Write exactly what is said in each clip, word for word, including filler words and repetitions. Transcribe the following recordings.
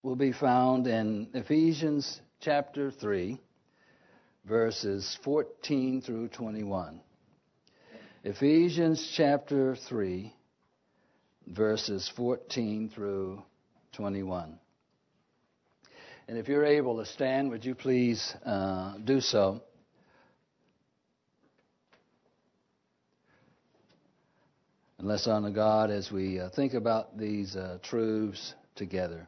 will be found in Ephesians chapter three, verses fourteen through twenty-one. Ephesians chapter three, verses fourteen through twenty-one. And if you're able to stand, would you please uh, do so? And let's honor God as we uh, think about these uh, truths together.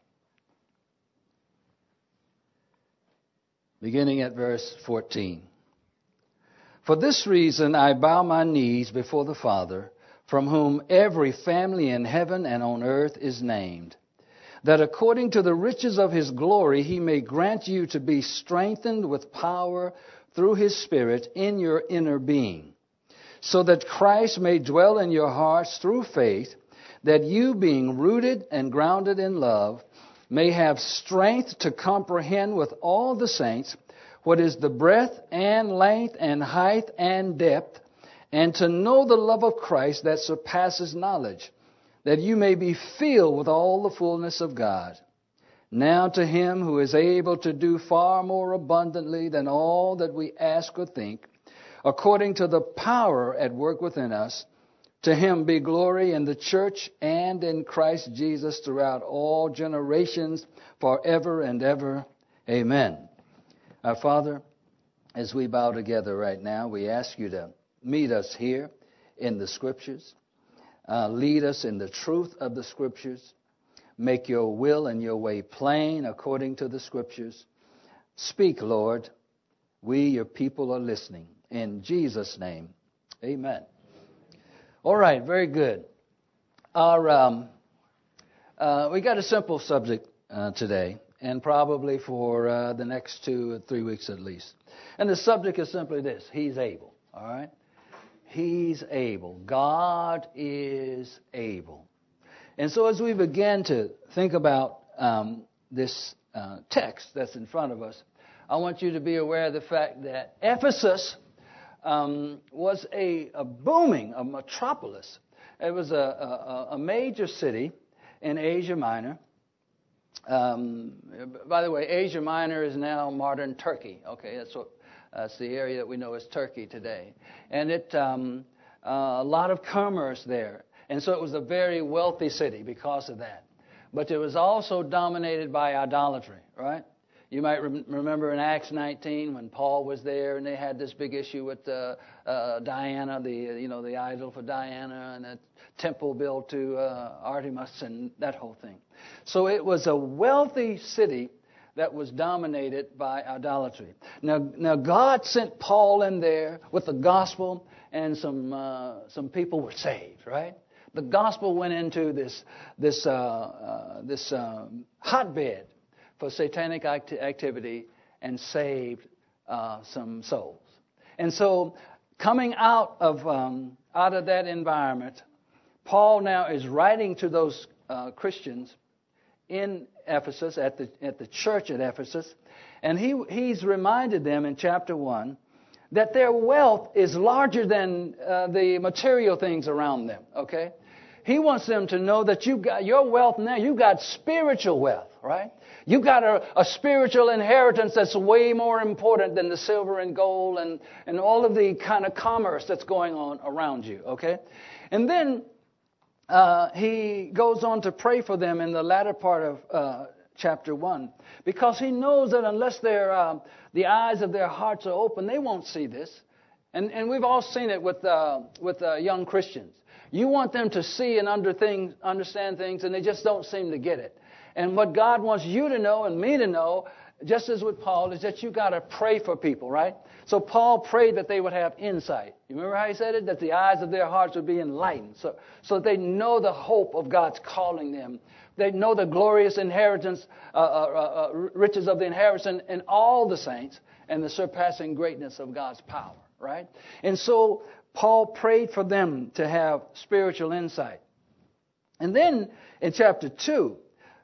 Beginning at verse fourteen. For this reason I bow my knees before the Father, from whom every family in heaven and on earth is named, that according to the riches of his glory he may grant you to be strengthened with power through his Spirit in your inner being, so that Christ may dwell in your hearts through faith, that you, being rooted and grounded in love, may have strength to comprehend with all the saints what is the breadth and length and height and depth, and to know the love of Christ that surpasses knowledge, that you may be filled with all the fullness of God. Now to him who is able to do far more abundantly than all that we ask or think, according to the power at work within us, to him be glory in the church and in Christ Jesus throughout all generations, forever and ever. Amen. Our Father, as we bow together right now, we ask you to meet us here in the Scriptures. Uh, lead us in the truth of the Scriptures. Make your will and your way plain according to the Scriptures. Speak, Lord. We, your people, are listening. In Jesus' name, amen. All right, very good. Our um, uh, we got a simple subject uh, today, and probably for uh, the next two or three weeks at least. And the subject is simply this: He's able. All right, He's able. God is able. And so, as we begin to think about um, this uh, text that's in front of us, I want you to be aware of the fact that Ephesus Um, was a, a booming, a metropolis. It was a, a, a major city in Asia Minor. Um, by the way, Asia Minor is now modern Turkey. Okay, that's what that's the area that we know as Turkey today. And it um, uh, a lot of commerce there, and so it was a very wealthy city because of that. But it was also dominated by idolatry, right? You might rem- remember in Acts nineteen when Paul was there, and they had this big issue with uh, uh, Diana, the you know the idol for Diana, and a temple built to uh, Artemis, and that whole thing. So it was a wealthy city that was dominated by idolatry. Now, now God sent Paul in there with the gospel, and some uh, some people were saved. Right? The gospel went into this this uh, uh, this um, hotbed for satanic act- activity and saved uh, some souls. And so coming out of um, out of that environment, Paul now is writing to those uh, Christians in Ephesus, at the at the church at Ephesus, and he he's reminded them in chapter one that their wealth is larger than uh, the material things around them, okay? He wants them to know that you've got your wealth now, you've got spiritual wealth, right? You've got a, a spiritual inheritance that's way more important than the silver and gold and, and all of the kind of commerce that's going on around you, okay? And then uh, he goes on to pray for them in the latter part of uh, chapter one, because he knows that unless their uh, the eyes of their hearts are open, they won't see this. And, and we've all seen it with uh, with uh, young Christians. You want them to see and under things, understand things, and they just don't seem to get it. And what God wants you to know and me to know, just as with Paul, is that you got to pray for people, right? So Paul prayed that they would have insight. You remember how he said it? That the eyes of their hearts would be enlightened. So, so they know the hope of God's calling them. They know the glorious inheritance, uh, uh, uh, riches of the inheritance in all the saints, and the surpassing greatness of God's power, right? And so Paul prayed for them to have spiritual insight. And then in chapter two,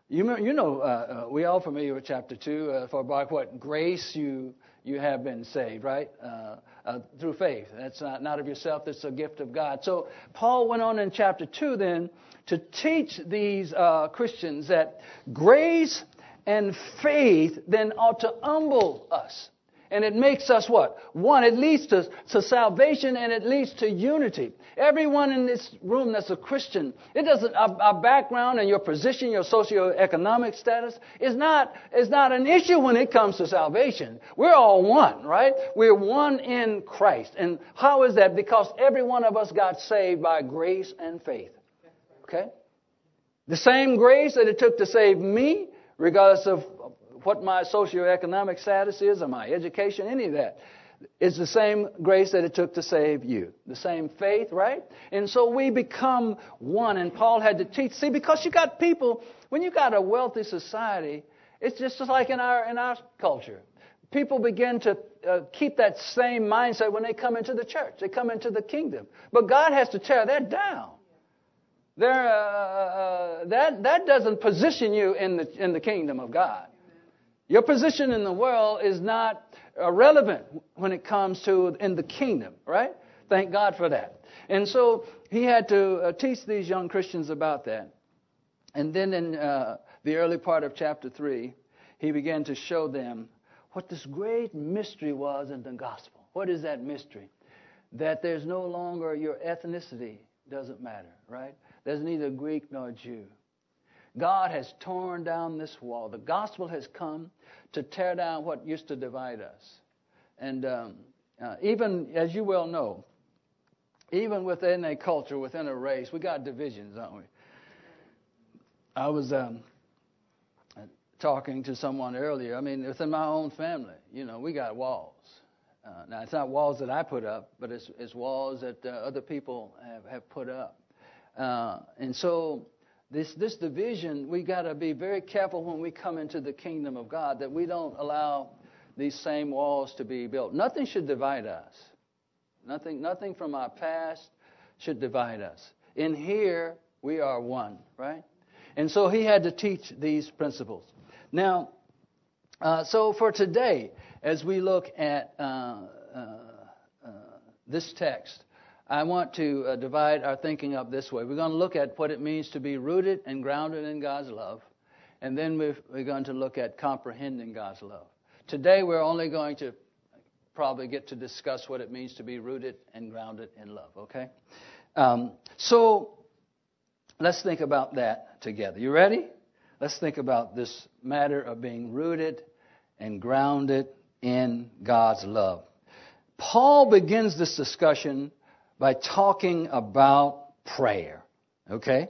You, you know, uh, uh, we all familiar with chapter two. Uh, for by what grace you you have been saved, right? Uh, uh, through faith. That's not, not of yourself. That's a gift of God. So Paul went on in chapter two then to teach these uh, Christians that grace and faith then ought to humble us. And it makes us what? One, it leads to, to salvation and it leads to unity. Everyone in this room that's a Christian, it doesn't, our, our background and your position, your socioeconomic status is not, is not an issue when it comes to salvation. We're all one, right? We're one in Christ. And how is that? Because every one of us got saved by grace and faith. Okay? The same grace that it took to save me, regardless of what my socioeconomic status is or my education, any of that. It's the same grace that it took to save you. The same faith, right? And so we become one. And Paul had to teach. See, because you got people, when you got a wealthy society, it's just like in our in our culture. People begin to uh, keep that same mindset when they come into the church. They come into the kingdom. But God has to tear that down. There, uh, uh, that that doesn't position you in the in the kingdom of God. Your position in the world is not uh, relevant when it comes to in the kingdom, right? Thank God for that. And so he had to uh, teach these young Christians about that. And then in uh, the early part of chapter three, he began to show them what this great mystery was in the gospel. What is that mystery? That there's no longer your ethnicity doesn't matter, right? There's neither Greek nor Jew. God has torn down this wall. The gospel has come to tear down what used to divide us. And um, uh, even, as you well know, even within a culture, within a race, we got divisions, don't we? I was um, talking to someone earlier. I mean, within my own family, you know, we got walls. Uh, now, it's not walls that I put up, but it's, it's walls that uh, other people have, have put up. Uh, and so this this division, we got to be very careful when we come into the kingdom of God that we don't allow these same walls to be built. Nothing should divide us. Nothing, nothing from our past should divide us. In here, we are one, right? And so he had to teach these principles. Now, uh, so for today, as we look at uh, uh, uh, this text, I want to uh, divide our thinking up this way. We're going to look at what it means to be rooted and grounded in God's love. And then we're, we're going to look at comprehending God's love. Today we're only going to probably get to discuss what it means to be rooted and grounded in love, okay? Um, so let's think about that together. You ready? Let's think about this matter of being rooted and grounded in God's love. Paul begins this discussion by talking about prayer, okay?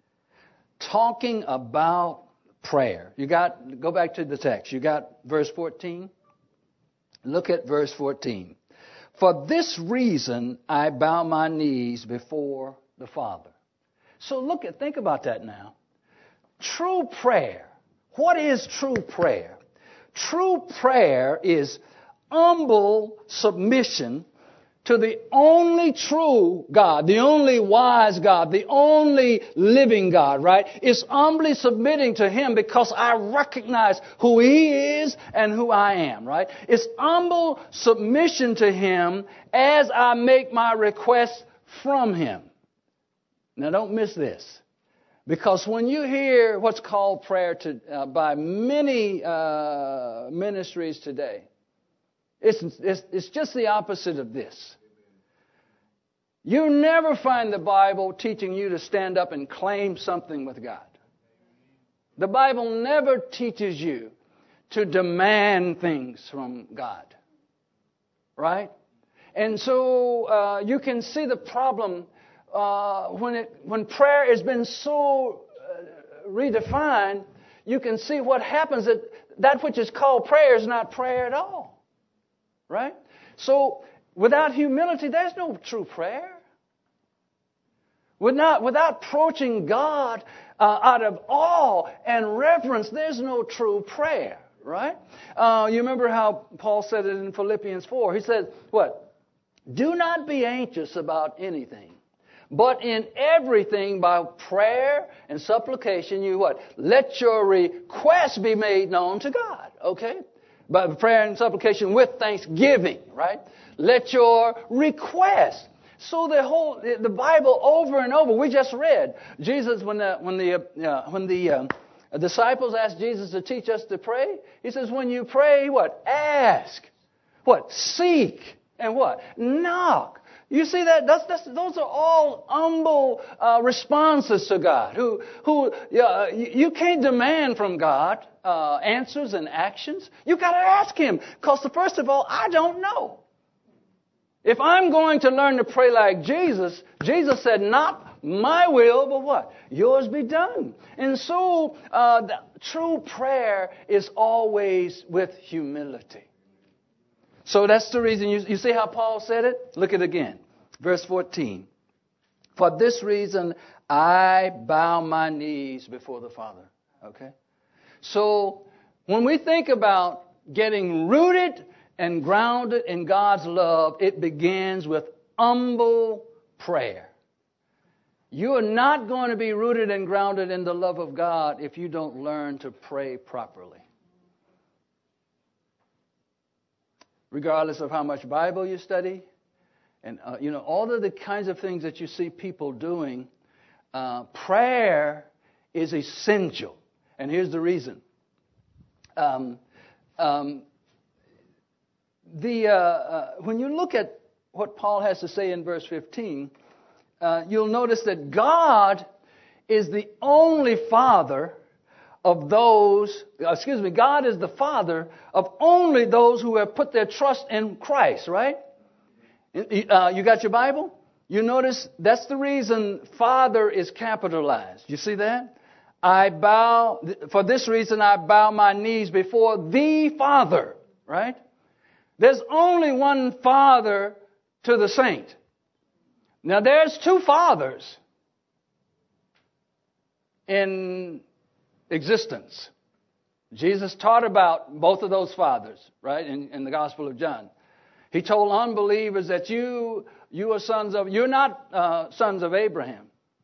Talking about prayer. You got, go back to the text. You got verse fourteen? Look at verse fourteen. For this reason I bow my knees before the Father. So look at, think about that now. True prayer. What is true prayer? True prayer is humble submission to the only true God, the only wise God, the only living God, right? It's humbly submitting to Him because I recognize who He is and who I am, right? It's humble submission to Him as I make my request from Him. Now don't miss this. Because when you hear what's called prayer to, uh, by many uh, ministries today, It's, it's, it's just the opposite of this. You never find the Bible teaching you to stand up and claim something with God. The Bible never teaches you to demand things from God. Right? And so uh, you can see the problem uh, when it when prayer has been so uh, redefined. You can see what happens that that which is called prayer is not prayer at all. Right? So without humility, there's no true prayer. Without, without approaching God uh, out of awe and reverence, there's no true prayer. Right? Uh, you remember how Paul said it in Philippians four. He said, what? Do not be anxious about anything, But in everything by prayer and supplication, you what? Let your requests be made known to God. Okay? By prayer and supplication with thanksgiving, right? Let your request. So the whole, the Bible over and over, we just read. Jesus, when the, when the, uh, when the uh, disciples asked Jesus to teach us to pray, he says, when you pray, what? Ask. What? Seek. And what? Knock. You see that? That's, that's, those are all humble uh, responses to God. Who, who uh, you can't demand from God uh, answers and actions. You got to ask Him, because first of all, I don't know. If I'm going to learn to pray like Jesus, Jesus said, "Not my will, but what? Yours be done." And so, uh, the true prayer is always with humility. So that's the reason, you, you see how Paul said it? Look at it again. Verse fourteen. For this reason, I bow my knees before the Father. Okay? So, when we think about getting rooted and grounded in God's love, it begins with humble prayer. You are not going to be rooted and grounded in the love of God if you don't learn to pray properly. Regardless of how much Bible you study, and uh, you know all of the kinds of things that you see people doing, uh, prayer is essential. And here's the reason. Um, um, the uh, uh, when you look at what Paul has to say in verse fifteen, uh, you'll notice that God is the only Father of those, excuse me, God is the Father of only those who have put their trust in Christ, right? Uh, you got your Bible? You notice that's the reason Father is capitalized. You see that? I bow, for this reason I bow my knees before the Father, right? There's only one Father to the saint. Now there's two fathers in existence. Jesus taught about both of those fathers, right, in, in the Gospel of John. He told unbelievers that you you are sons of, you're not uh, sons of Abraham.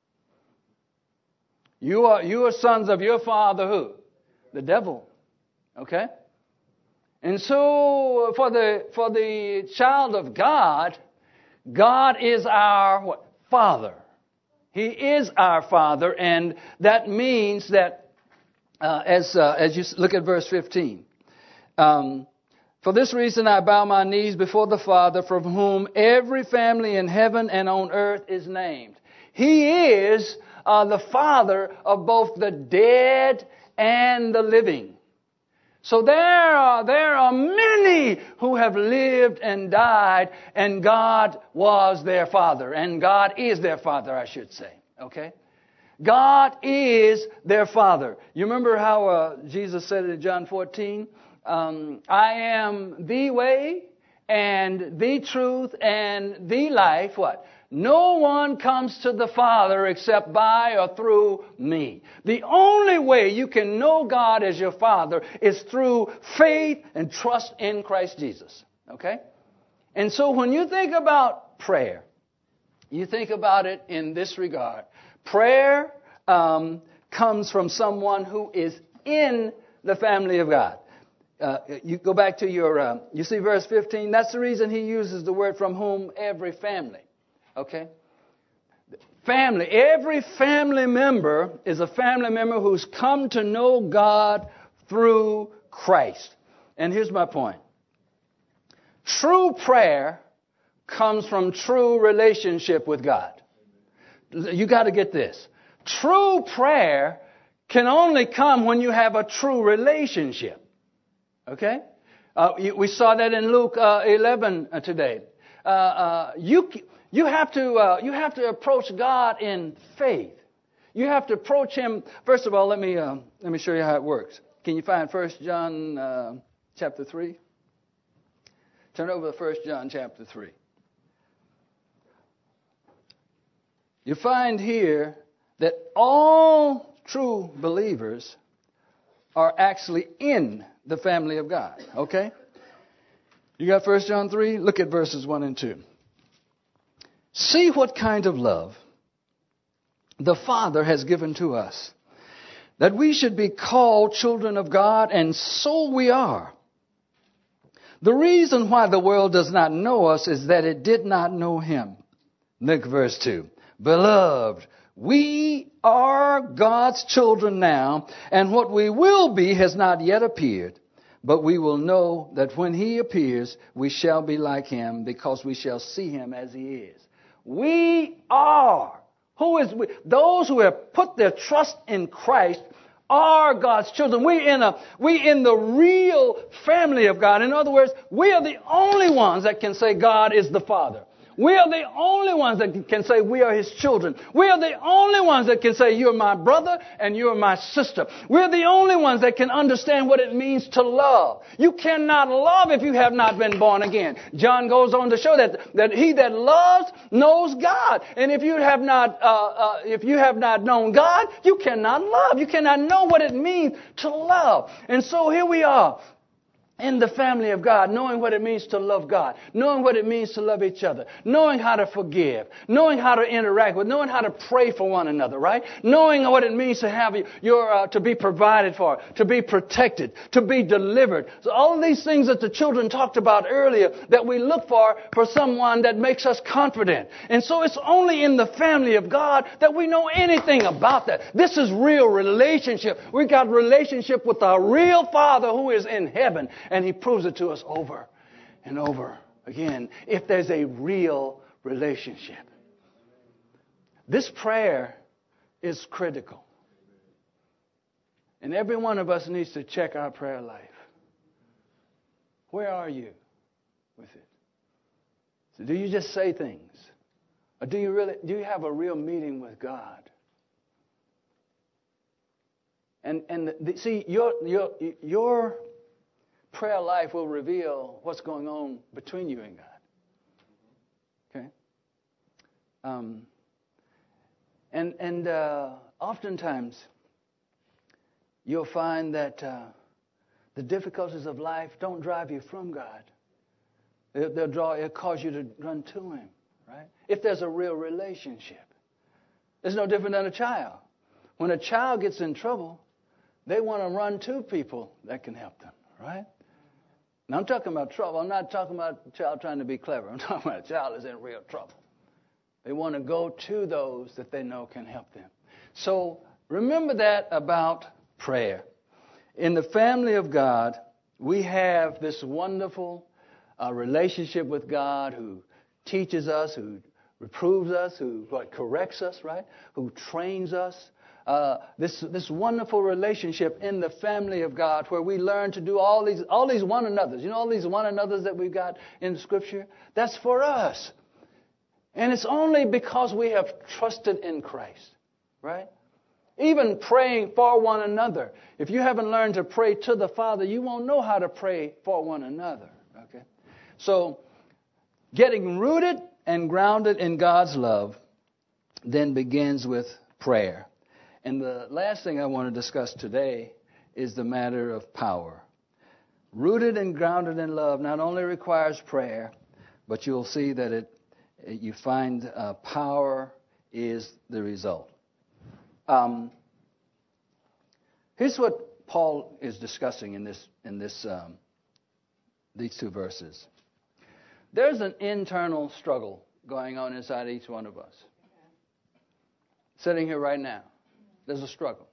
You are you are sons of your father who? The devil. Okay? And so for the for the child of God, God is our what? Father. He is our Father, and that means that Uh, as uh, as you look at verse fifteen. Um, For this reason I bow my knees before the Father, from whom every family in heaven and on earth is named. He is uh, the Father of both the dead and the living. So there are, there are many who have lived and died, and God was their Father, and God is their Father, I should say. Okay? God is their Father. You remember how uh, Jesus said it in John fourteen? Um, I am the way and the truth and the life. What? No one comes to the Father except by or through me. The only way you can know God as your Father is through faith and trust in Christ Jesus. Okay? And so when you think about prayer, you think about it in this regard. Prayer um, comes from someone who is in the family of God. Uh, you go back to your, uh, you see verse fifteen. That's the reason he uses the word from whom every family. Okay? Family. Every family member is a family member who's come to know God through Christ. And here's my point. True prayer comes from true relationship with God. You got to get this. True prayer can only come when you have a true relationship. Okay? Uh, we saw that in Luke uh, eleven today. Uh, uh, you you have to uh, you have to approach God in faith. You have to approach Him. First of all, let me uh, let me show you how it works. Can you find First John uh, chapter three? Turn over to First John chapter three. You find here that all true believers are actually in the family of God. Okay? You got First John three? Look at verses one and two. See what kind of love the Father has given to us, that we should be called children of God, and so we are. The reason why the world does not know us is that it did not know him. Look at verse two. Beloved, we are God's children now, and what we will be has not yet appeared. But we will know that when he appears, we shall be like him, because we shall see him as he is. We are. Who is we? Those who have put their trust in Christ are God's children. We in a we in the real family of God. In other words, we are the only ones that can say God is the Father. We are the only ones that can say we are his children. We are the only ones that can say you're my brother and you're my sister. We're the only ones that can understand what it means to love. You cannot love if you have not been born again. John goes on to show that, that he that loves knows God. And if you have not, uh, uh, if you have not known God, you cannot love. You cannot know what it means to love. And so here we are, in the family of God, knowing what it means to love God, knowing what it means to love each other, knowing how to forgive, knowing how to interact with, knowing how to pray for one another, right? Knowing what it means to have your, uh, to be provided for, to be protected, to be delivered. So all of these things that the children talked about earlier that we look for for someone that makes us confident. And so it's only in the family of God that we know anything about that. This is real relationship. We got relationship with our real Father who is in heaven. And he proves it to us over and over again, if there's a real relationship. This prayer is critical. And every one of us needs to check our prayer life. Where are you with it? So do you just say things? Or do you really, do you have a real meeting with God? And, and the, see, your, your, your prayer life will reveal what's going on between you and God. Okay? Um, and and uh, oftentimes, you'll find that uh, the difficulties of life don't drive you from God. They'll, they'll draw, it'll cause you to run to him, right? If there's a real relationship. It's no different than a child. When a child gets in trouble, they want to run to people that can help them, right? Now, I'm talking about trouble. I'm not talking about a child trying to be clever. I'm talking about a child is in real trouble. They want to go to those that they know can help them. So remember that about prayer. In the family of God, we have this wonderful uh, relationship with God who teaches us, who reproves us, who what, corrects us, right? Who trains us. Uh, this this wonderful relationship in the family of God, where we learn to do all these all these one another's. You know, all these one another's that we've got in Scripture. That's for us, and it's only because we have trusted in Christ, right? Even praying for one another. If you haven't learned to pray to the Father, you won't know how to pray for one another. Okay, so getting rooted and grounded in God's love then begins with prayer. And the last thing I want to discuss today is the matter of power. Rooted and grounded in love not only requires prayer, but you'll see that it you find uh, power is the result. Um, here's what Paul is discussing in this in this um, these two verses. There's an internal struggle going on inside each one of us. Sitting here right now. There's a struggle.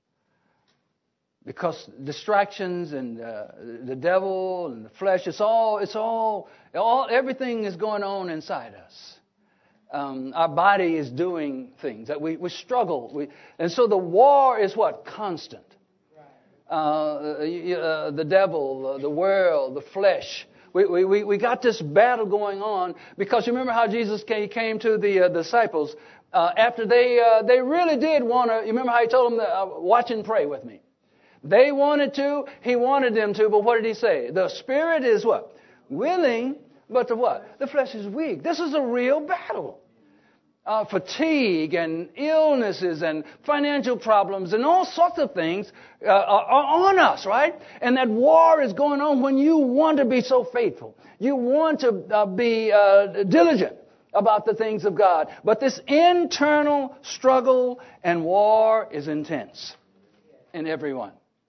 Because distractions and uh, the devil and the flesh, it's all, it's all, all, everything is going on inside us. Um, our body is doing things that we, we struggle. We, and so the war is what? Constant. Uh, uh, the devil, uh, the world, the flesh. We, we, we got this battle going on because you remember how Jesus came, came to the uh, disciples uh, after they uh, they really did want to. You remember how he told them, to, uh, watch and pray with me. They wanted to. He wanted them to. But what did he say? The spirit is what? Willing, but the what? The flesh is weak. This is a real battle. Uh, fatigue and illnesses and financial problems and all sorts of things uh, are, are on us, right? And that war is going on when you want to be so faithful. You want to uh, be uh, diligent about the things of God. But this internal struggle and war is intense in everyone.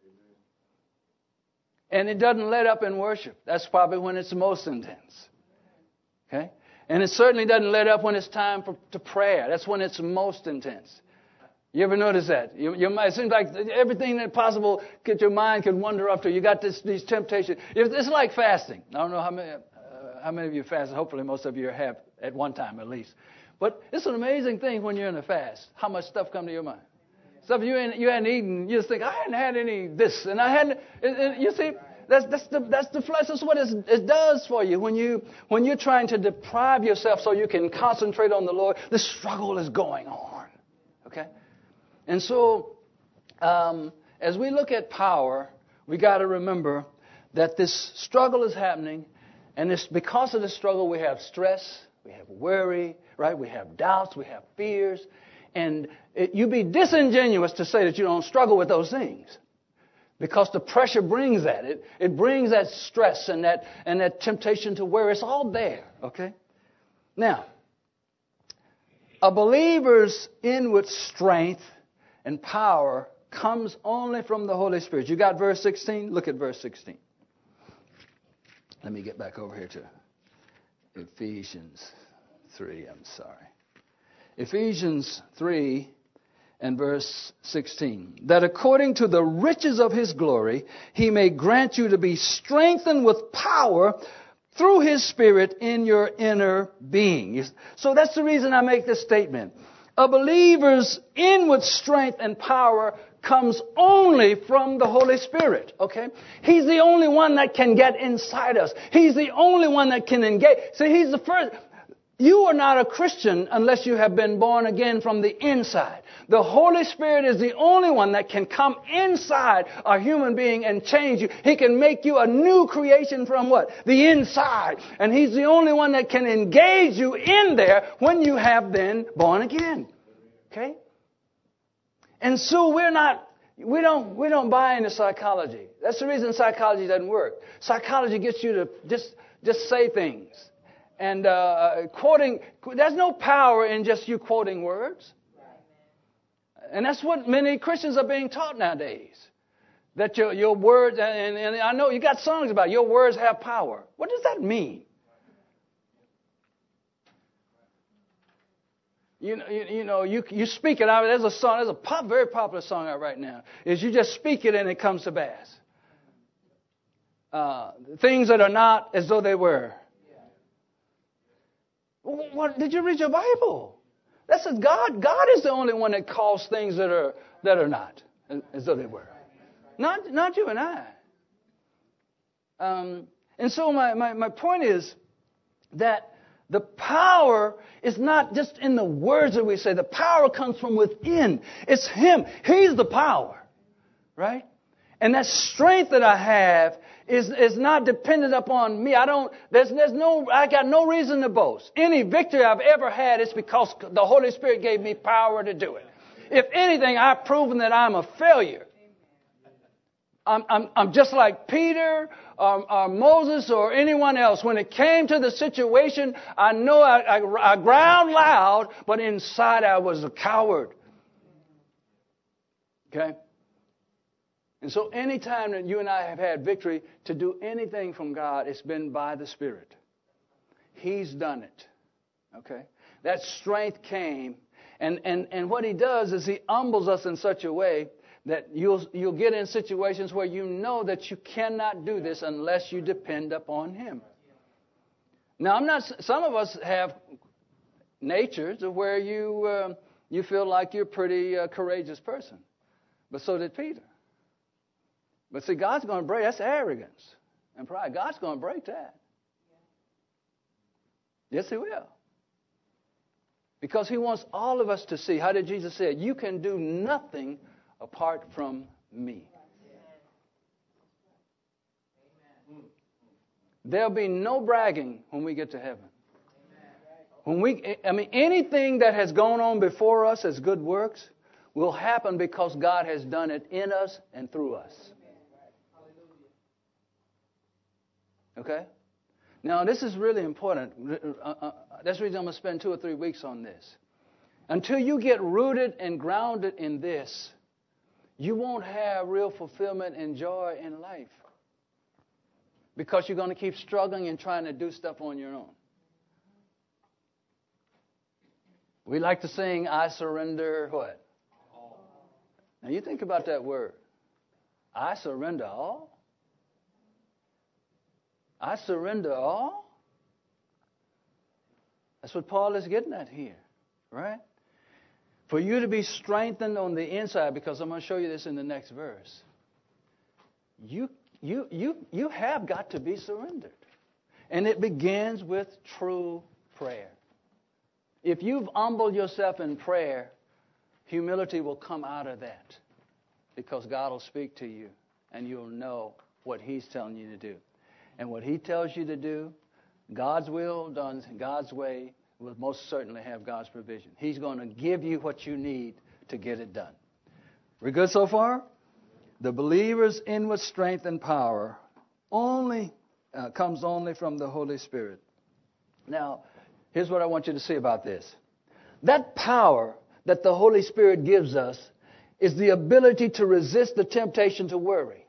And it doesn't let up in worship. That's probably when it's most intense. Okay? And it certainly doesn't let up when it's time for to prayer. That's when it's most intense. You ever notice that? You, you might, it seems like everything that possible that your mind could wander up to. You got this, these temptations. It's like fasting. I don't know how many, uh, how many of you fast. Hopefully most of you have at one time at least. But it's an amazing thing when you're in a fast, how much stuff comes to your mind. Stuff you hadn't, you hadn't eaten, you just think, I hadn't had any this, and I hadn't, it, it, you see, that's, that's, the, that's the flesh. That's what it does for you when, you when you're trying to deprive yourself so you can concentrate on the Lord. The struggle is going on, okay? And so, um, as we look at power, we got to remember that this struggle is happening, and it's because of the struggle we have stress, we have worry, right? We have doubts, we have fears, and it, you'd be disingenuous to say that you don't struggle with those things, because the pressure brings that. It it brings that stress and that and that temptation to worry. It's all there, okay? Now, a believer's inward strength and power comes only from the Holy Spirit. You got verse sixteen? Look at verse sixteen. Let me get back over here to Ephesians three. I'm sorry. Ephesians three and verse sixteen. That according to the riches of His glory, He may grant you to be strengthened with power through His Spirit in your inner being. So that's the reason I make this statement. A believer's inward strength and power comes only from the Holy Spirit, okay? He's the only one that can get inside us. He's the only one that can engage. See, He's the first. You are not a Christian unless you have been born again from the inside. The Holy Spirit is the only one that can come inside a human being and change you. He can make you a new creation from what? The inside. And He's the only one that can engage you in there when you have been born again. Okay? And so we're not, we don't, we don't buy into psychology. That's the reason psychology doesn't work. Psychology gets you to just, just say things. And uh, quoting, there's no power in just you quoting words. And that's what many Christians are being taught nowadays. That your, your words, and, and I know you got songs about it, your words have power. What does that mean? You know, you, you know, you you speak it out. There's a song, there's a pop, very popular song out right now. Is you just speak it and it comes to pass. Uh, things that are not as though they were. What, did you read your Bible? That says God. God is the only one that calls things that are that are not as though they were. Not not you and I. Um, and so my, my, my point is that the power is not just in the words that we say. The power comes from within. It's Him. He's the power, right? And that strength that I have is, is not dependent upon me. I don't, there's, there's no, I got no reason to boast. Any victory I've ever had is because the Holy Spirit gave me power to do it. If anything, I've proven that I'm a failure. I'm, I'm, I'm just like Peter or, or Moses or anyone else. When it came to the situation, I know I, I, I growled loud, but inside I was a coward. Okay? And so any time that you and I have had victory to do anything from God, it's been by the Spirit. He's done it. Okay? That strength came. And, and, and what He does is He humbles us in such a way that you'll, you'll get in situations where you know that you cannot do this unless you depend upon Him. Now, I'm not. Some of us have natures where you uh, you feel like you're a pretty uh, courageous person, but so did Peter. But see, God's going to break. That's arrogance and pride. God's going to break that. Yes, He will. Because He wants all of us to see. How did Jesus say it? You can do nothing apart from me. There'll be no bragging when we get to heaven. When we, I mean, anything that has gone on before us as good works will happen because God has done it in us and through us. Okay? Now, this is really important. That's the reason I'm going to spend two or three weeks on this. Until you get rooted and grounded in this, you won't have real fulfillment and joy in life. Because you're going to keep struggling and trying to do stuff on your own. We like to sing, I surrender what? All. Now you think about that word. I surrender all? I surrender all? That's what Paul is getting at here, right? For you to be strengthened on the inside, because I'm going to show you this in the next verse. You, you, you, you have got to be surrendered. And it begins with true prayer. If you've humbled yourself in prayer, humility will come out of that. Because God will speak to you and you'll know what He's telling you to do. And what He tells you to do, God's will done God's way will most certainly have God's provision. He's going to give you what you need to get it done. We're good so far? The believer's inward strength and power only uh, comes only from the Holy Spirit. Now, here's what I want you to see about this. That power that the Holy Spirit gives us is the ability to resist the temptation to worry.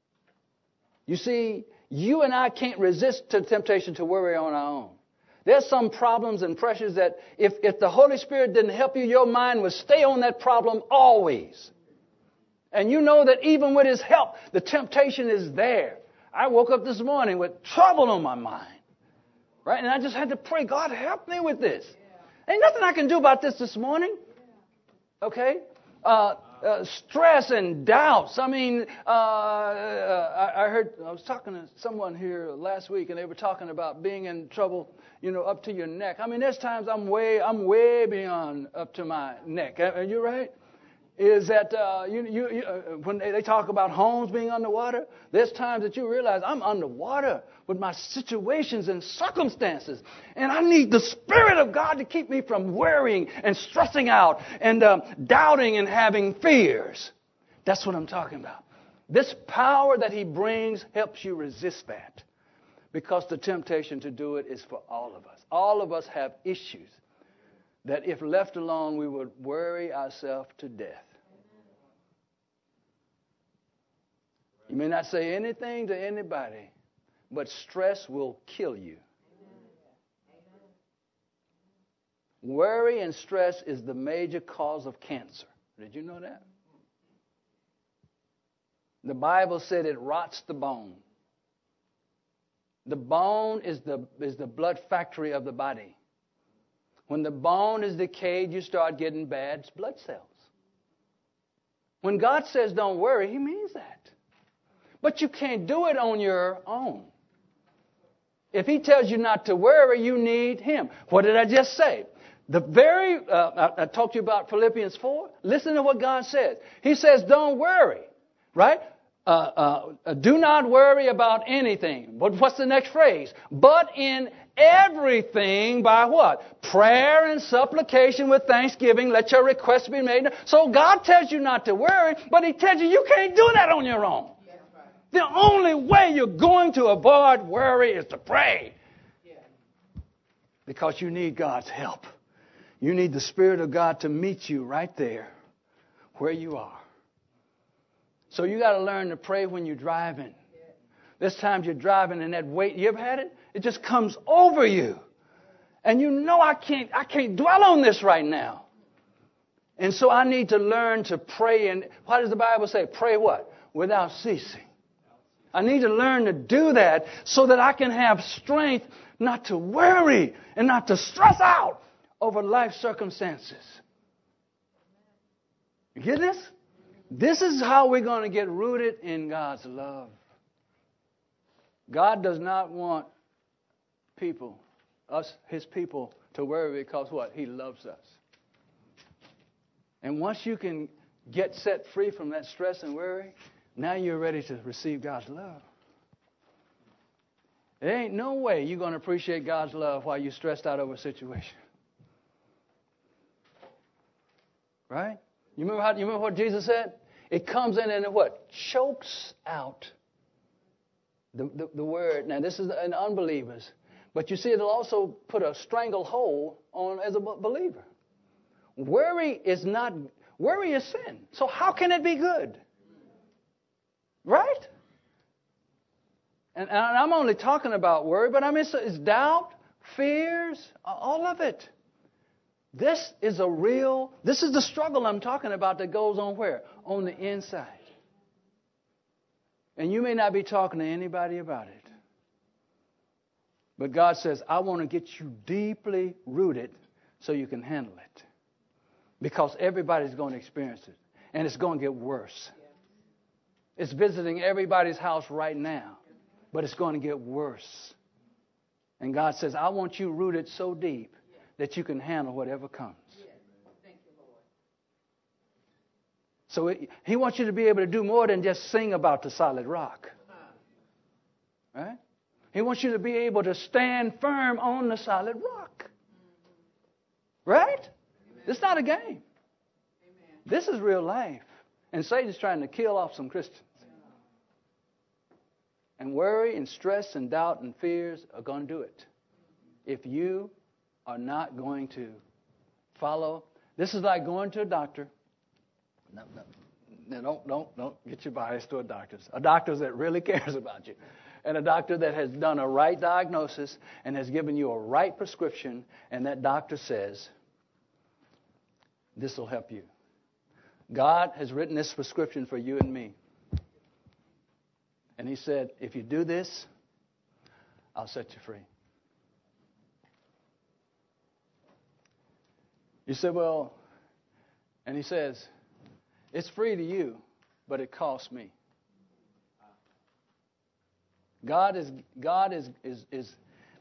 You see, you and I can't resist the temptation to worry on our own. There's some problems and pressures that if, if the Holy Spirit didn't help you, your mind would stay on that problem always. And you know that even with His help, the temptation is there. I woke up this morning with trouble on my mind. Right? And I just had to pray, God, help me with this. Ain't nothing I can do about this this morning. Okay? Uh, uh, stress and doubts. I mean, uh, uh, I, I heard, I was talking to someone here last week, and they were talking about being in trouble, you know, up to your neck. I mean, there's times I'm way, I'm way beyond up to my neck. Are you right? Is that uh, you, you, you, uh, when they, they talk about homes being underwater, there's times that you realize I'm underwater with my situations and circumstances. And I need the Spirit of God to keep me from worrying and stressing out and um, doubting and having fears. That's what I'm talking about. This power that He brings helps you resist that. Because the temptation to do it is for all of us. All of us have issues that if left alone, we would worry ourselves to death. You may not say anything to anybody, but stress will kill you. Worry and stress is the major cause of cancer. Did you know that? The Bible said it rots the bone. The bone is the, is the blood factory of the body. When the bone is decayed, you start getting bad blood cells. When God says don't worry, He means that. But you can't do it on your own. If He tells you not to worry, you need Him. What did I just say? The very, uh, I, I talked to you about Philippians four. Listen to what God says. He says don't worry, right? Uh, uh, do not worry about anything. But what's the next phrase? But in everything by what? Prayer and supplication with thanksgiving. Let your requests be made. So God tells you not to worry, but He tells you you can't do that on your own. The only way you're going to avoid worry is to pray. Because you need God's help. You need the Spirit of God to meet you right there where you are. So you got to learn to pray when you're driving. There's times you're driving and that weight, you ever had it? It just comes over you. And you know I can't, I can't dwell on this right now. And so I need to learn to pray. And what does the Bible say? Pray what? Without ceasing. I need to learn to do that so that I can have strength not to worry and not to stress out over life circumstances. You get this? This is how we're going to get rooted in God's love. God does not want people, us, His people, to worry because what? He loves us. And once you can get set free from that stress and worry, now you're ready to receive God's love. There ain't no way you're going to appreciate God's love while you're stressed out over a situation. Right? You remember how? You remember what Jesus said? It comes in and it what? Chokes out the, the, the word. Now, this is in unbelievers. But you see, it'll also put a stranglehold on as a believer. Worry is not, worry is sin. So how can it be good? Right? And, and I'm only talking about worry, but I mean, it's, it's doubt, fears, all of it. This is a real, this is the struggle I'm talking about that goes on where? On the inside. And you may not be talking to anybody about it. But God says, I want to get you deeply rooted so you can handle it. Because everybody's going to experience it. And it's going to get worse. It's visiting everybody's house right now. But it's going to get worse. And God says, I want you rooted so deep that you can handle whatever comes. So it, He wants you to be able to do more than just sing about the solid rock. Right? He wants you to be able to stand firm on the solid rock. Right? It's not a game. This is real life. And Satan's trying to kill off some Christians. And worry and stress and doubt and fears are going to do it. If you are not going to follow, this is like going to a doctor. No, no, no, don't, don't, don't get your bias to a doctor. A doctor that really cares about you. And a doctor that has done a right diagnosis and has given you a right prescription, and that doctor says, this will help you. God has written this prescription for you and me. And He said, if you do this, I'll set you free. You said, well, and He says, it's free to you, but it costs me. God is God is is, is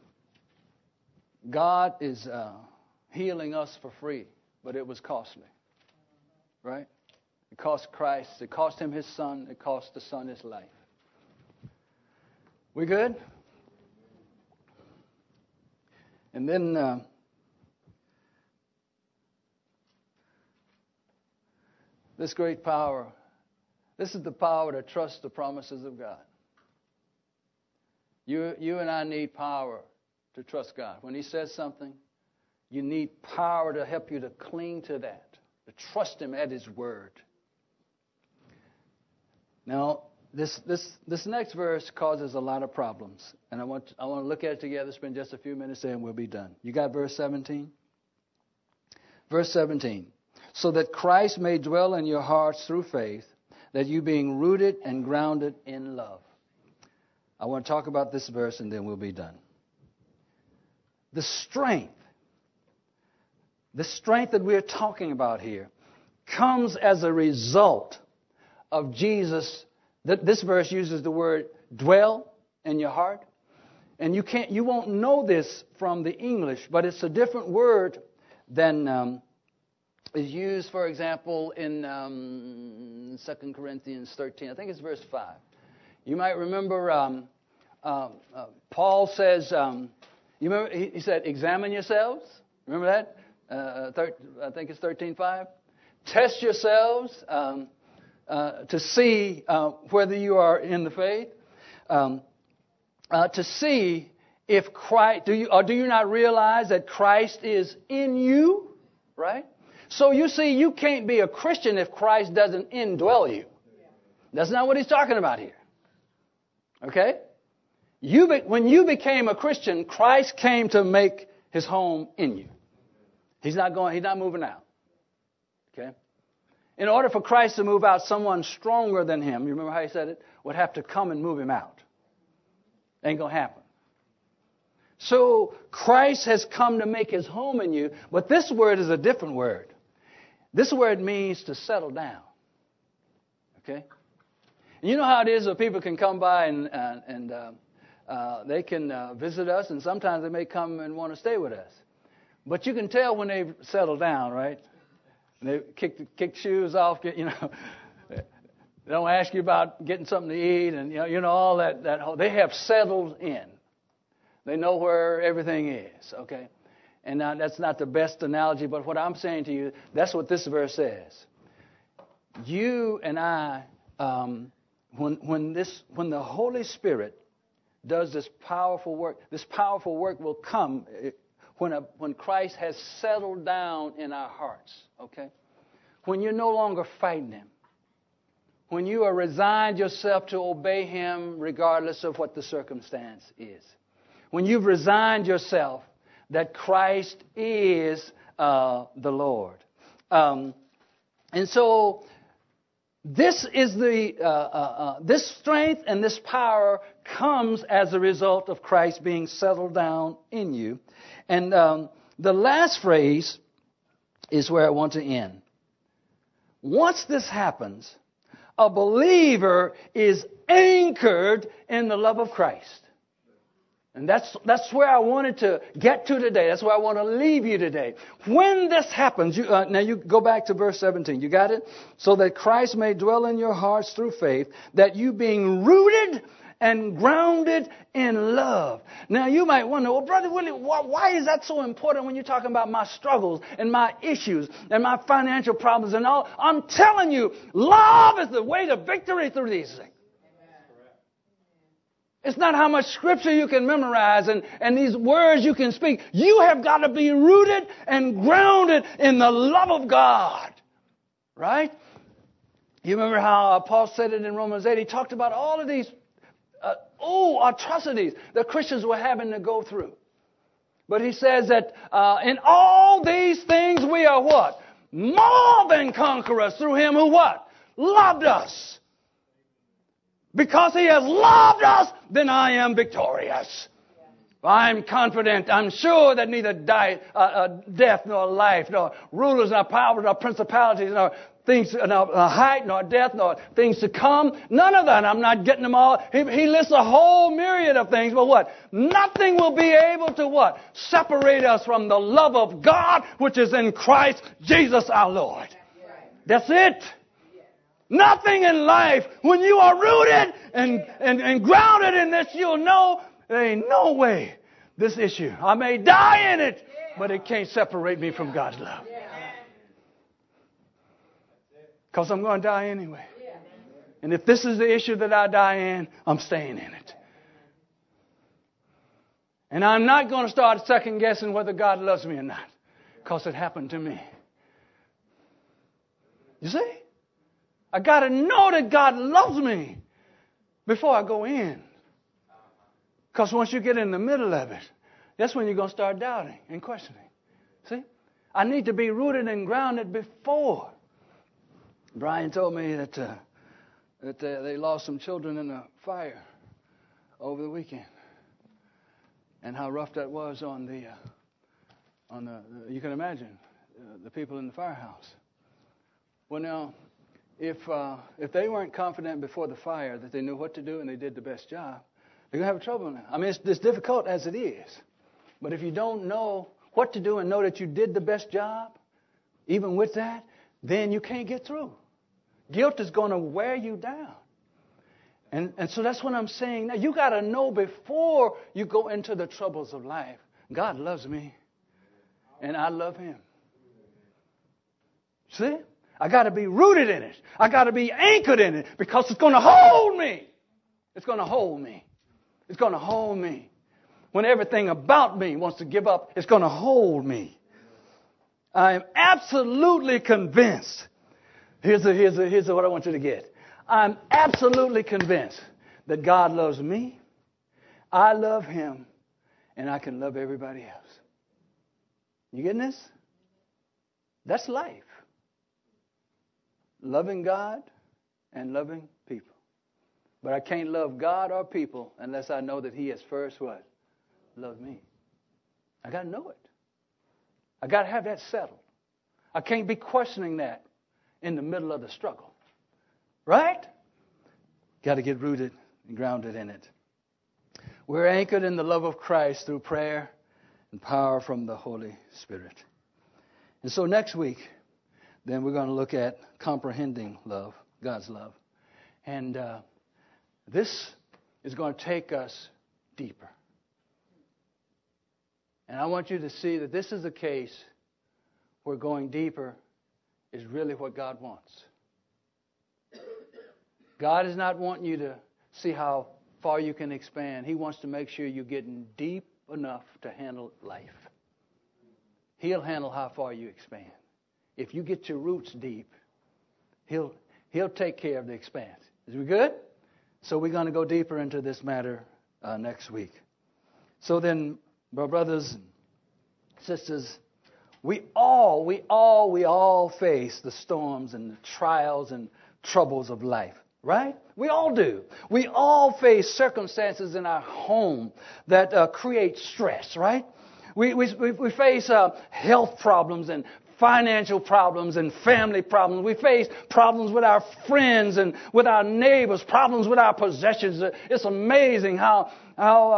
God is uh, healing us for free, but it was costly, right? It cost Christ. It cost Him His Son. It cost the Son His life. We good? And then uh, this great power. This is the power to trust the promises of God. You, you and I need power to trust God. When He says something, you need power to help you to cling to that, to trust Him at His word. Now, this this this next verse causes a lot of problems, and I want I want to look at it together. Spend just a few minutes there, and we'll be done. You got verse seventeen? Verse seventeen. So that Christ may dwell in your hearts through faith, that you being rooted and grounded in love. I want to talk about this verse and then we'll be done. The strength, the strength that we're talking about here comes as a result of Jesus. This verse uses the word dwell in your heart. And you can't, you won't know this from the English, but it's a different word than um, is used, for example, in um, Second Corinthians thirteen. I think it's verse five. You might remember um, uh, uh, Paul says, um, you remember he, he said, examine yourselves. Remember that? Uh, thir- I think it's thirteen five. Test yourselves um, uh, to see uh, whether you are in the faith. Um, uh, to see if Christ, do you, or do you not realize that Christ is in you? Right? So you see, you can't be a Christian if Christ doesn't indwell you. That's not what he's talking about here. Okay? You be, when you became a Christian, Christ came to make his home in you. He's not going, he's not moving out. Okay? In order for Christ to move out, someone stronger than him, you remember how he said it, would have to come and move him out. Ain't going to happen. So Christ has come to make his home in you, but this word is a different word. This word means to settle down. Okay? And you know how it is when people can come by and uh, and uh, uh, they can uh, visit us, and sometimes they may come and want to stay with us. But you can tell when they've settled down, right? And they kick the, kick shoes off, get, you know. They don't ask you about getting something to eat, and you know, you know all that. That whole, they have settled in. They know where everything is. Okay. And now that's not the best analogy, but what I'm saying to you, that's what this verse says. You and I, um, when when this when the Holy Spirit does this powerful work. This powerful work will come when, a, when Christ has settled down in our hearts, okay? When you're no longer fighting Him. When you are resigned yourself to obey Him regardless of what the circumstance is. When you've resigned yourself that Christ is uh, the Lord. Um, and so this is the uh, uh, uh, this strength and this power comes as a result of Christ being settled down in you. And um, the last phrase is where I want to end. Once this happens, a believer is anchored in the love of Christ. And that's that's where I wanted to get to today. That's where I want to leave you today. When this happens, you, uh, now you go back to verse seventeen. You got it? So that Christ may dwell in your hearts through faith, that you being rooted and grounded in love. Now you might wonder, well, Brother Willie, why, why is that so important when you're talking about my struggles and my issues and my financial problems and all? I'm telling you, love is the way to victory through these things. It's not how much scripture you can memorize and, and these words you can speak. You have got to be rooted and grounded in the love of God. Right? You remember how uh, Paul said it in Romans eight. He talked about all of these, uh, oh, atrocities that Christians were having to go through. But he says that uh, in all these things we are what? More than conquerors through Him who what? Loved us. Because He has loved us, then I am victorious. I'm confident, I'm sure that neither die, uh, uh, death nor life, nor rulers nor powers nor principalities nor things, nor uh, height nor depth nor things to come. None of that. I'm not getting them all. He, he lists a whole myriad of things, but what? Nothing will be able to what? Separate us from the love of God which is in Christ Jesus our Lord. That's it. Nothing in life, when you are rooted and, and, and grounded in this, you'll know there ain't no way this issue. I may die in it, but it can't separate me from God's love. Because I'm going to die anyway. And if this is the issue that I die in, I'm staying in it. And I'm not going to start second guessing whether God loves me or not. Because it happened to me. You see? I got to know that God loves me before I go in. Because once you get in the middle of it, that's when you're going to start doubting and questioning. See? I need to be rooted and grounded before. Brian told me that, uh, that uh, they lost some children in a fire over the weekend. And how rough that was on the, uh, on the, you can imagine, uh, the people in the firehouse. Well, now, If uh, if they weren't confident before the fire that they knew what to do and they did the best job, they're going to have trouble now. I mean, it's, it's difficult as it is. But if you don't know what to do and know that you did the best job, even with that, then you can't get through. Guilt is going to wear you down. And, and so that's what I'm saying. Now, you got to know before you go into the troubles of life, God loves me and I love Him. See? I got to be rooted in it. I got to be anchored in it because it's going to hold me. It's going to hold me. It's going to hold me. When everything about me wants to give up, it's going to hold me. I am absolutely convinced. Here's, a, here's, a, here's a, what I want you to get. I'm absolutely convinced that God loves me. I love Him. And I can love everybody else. You getting this? That's life. Loving God and loving people. But I can't love God or people unless I know that He has first what? Loved me. I got to know it. I got to have that settled. I can't be questioning that in the middle of the struggle. Right? Got to get rooted and grounded in it. We're anchored in the love of Christ through prayer and power from the Holy Spirit. And so next week, then we're going to look at comprehending love, God's love. And uh, this is going to take us deeper. And I want you to see that this is a case where going deeper is really what God wants. God is not wanting you to see how far you can expand. He wants to make sure you're getting deep enough to handle life. He'll handle how far you expand. If you get your roots deep, he'll he'll take care of the expanse. Is we good? So we're going to go deeper into this matter uh, next week. So then, my brothers and sisters, we all, we all, we all face the storms and the trials and troubles of life, right? We all do. We all face circumstances in our home that uh, create stress, right? We we we face uh, health problems and financial problems and family problems. We face problems with our friends and with our neighbors, problems with our possessions. It's amazing how how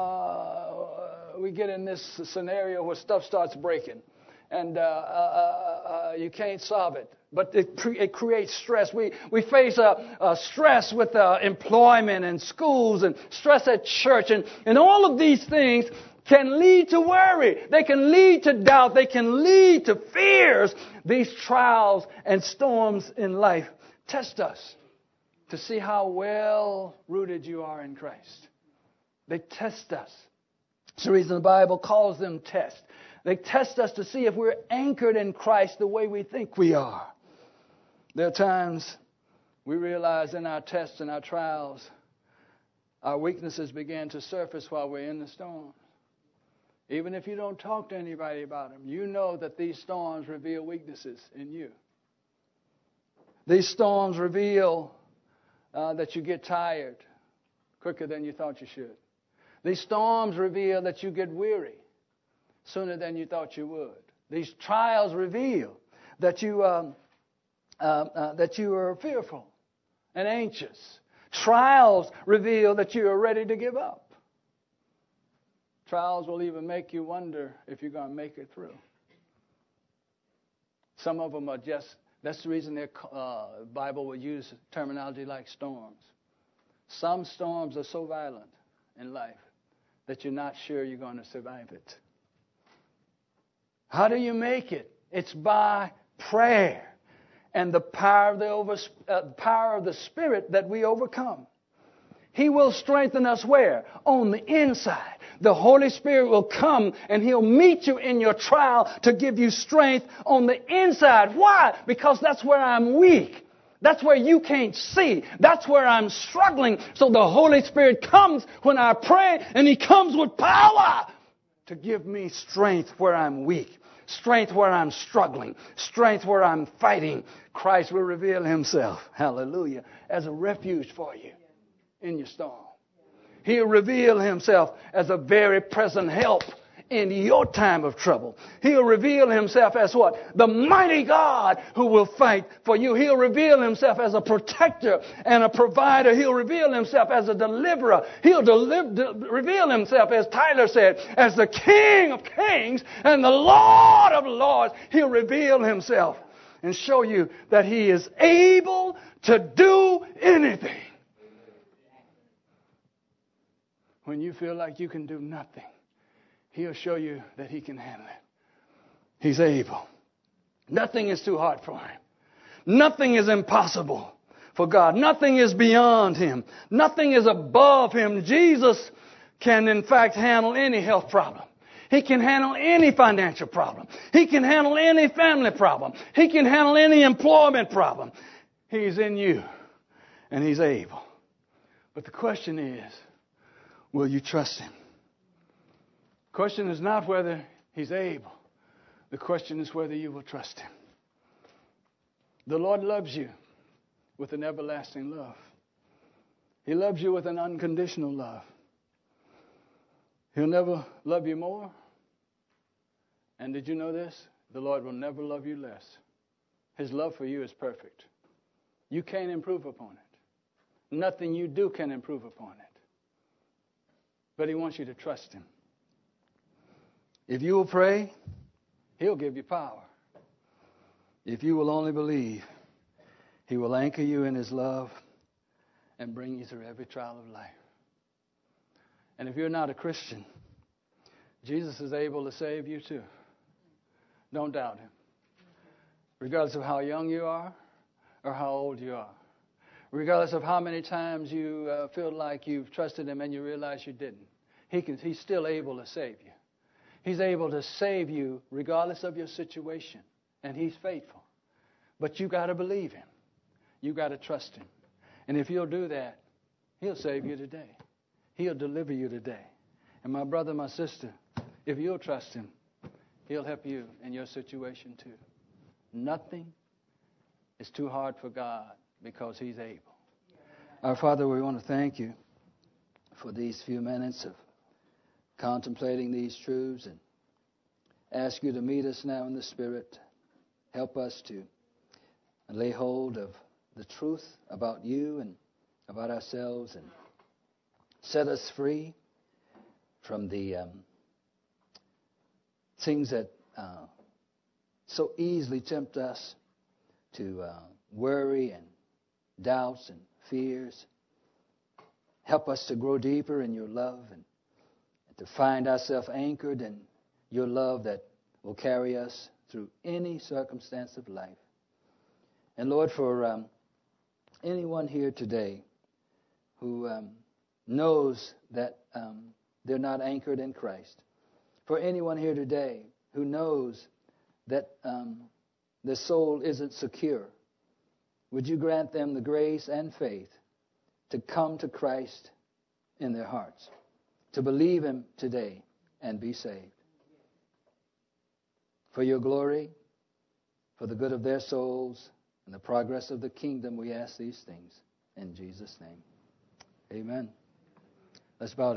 uh, we get in this scenario where stuff starts breaking, and uh, uh, uh, you can't solve it. But it, pre- it creates stress. We we face uh, uh, stress with uh, employment and schools and stress at church. And, and all of these things can lead to worry. They can lead to doubt. They can lead to fears. These trials and storms in life test us to see how well rooted you are in Christ. They test us. That's the reason the Bible calls them tests. They test us to see if we're anchored in Christ the way we think we are. There are times we realize in our tests and our trials, our weaknesses begin to surface while we're in the storm. Even if you don't talk to anybody about them, you know that these storms reveal weaknesses in you. These storms reveal uh, that you get tired quicker than you thought you should. These storms reveal that you get weary sooner than you thought you would. These trials reveal that you um, uh, uh, that you are fearful and anxious. Trials reveal that you are ready to give up. Trials will even make you wonder if you're going to make it through. Some of them are just, that's the reason the uh, Bible will use terminology like storms. Some storms are so violent in life that you're not sure you're going to survive it. How do you make it? It's by prayer and the power of the, over, uh, power of the Spirit that we overcome. He will strengthen us where? On the inside. The Holy Spirit will come and He'll meet you in your trial to give you strength on the inside. Why? Because that's where I'm weak. That's where you can't see. That's where I'm struggling. So the Holy Spirit comes when I pray, and He comes with power to give me strength where I'm weak. Strength where I'm struggling. Strength where I'm fighting. Christ will reveal Himself, hallelujah, as a refuge for you in your storm. He'll reveal Himself as a very present help in your time of trouble. He'll reveal Himself as what? The mighty God who will fight for you. He'll reveal Himself as a protector and a provider. He'll reveal Himself as a deliverer. He'll deliver, de- reveal Himself, as Tyler said, as the King of Kings and the Lord of Lords. He'll reveal Himself and show you that He is able to do anything. When you feel like you can do nothing, He'll show you that He can handle it. He's able. Nothing is too hard for Him. Nothing is impossible for God. Nothing is beyond Him. Nothing is above Him. Jesus can, in fact, handle any health problem. He can handle any financial problem. He can handle any family problem. He can handle any employment problem. He's in you, and He's able. But the question is, will you trust Him? The question is not whether He's able. The question is whether you will trust Him. The Lord loves you with an everlasting love. He loves you with an unconditional love. He'll never love you more. And did you know this? The Lord will never love you less. His love for you is perfect. You can't improve upon it. Nothing you do can improve upon it. But He wants you to trust Him. If you will pray, He'll give you power. If you will only believe, He will anchor you in His love and bring you through every trial of life. And if you're not a Christian, Jesus is able to save you too. Don't doubt Him. Regardless of how young you are or how old you are. Regardless of how many times you uh, feel like you've trusted Him and you realize you didn't. He can, He's still able to save you. He's able to save you regardless of your situation. And He's faithful. But you got to believe Him. You got to trust Him. And if you'll do that, He'll save you today. He'll deliver you today. And my brother, my sister, if you'll trust Him, He'll help you in your situation too. Nothing is too hard for God because He's able. Our Father, we want to thank You for these few minutes of contemplating these truths and ask You to meet us now in the Spirit. Help us to lay hold of the truth about You and about ourselves and set us free from the um, things that uh, so easily tempt us to uh, worry and doubts and fears. Help us to grow deeper in Your love and, and to find ourselves anchored in Your love that will carry us through any circumstance of life. And Lord, for um, anyone here today who um, knows that um, they're not anchored in Christ, for anyone here today who knows that um, their soul isn't secure, would You grant them the grace and faith to come to Christ in their hearts, to believe Him today and be saved. For Your glory, for the good of their souls, and the progress of the kingdom, we ask these things in Jesus' name. Amen. Let's bow.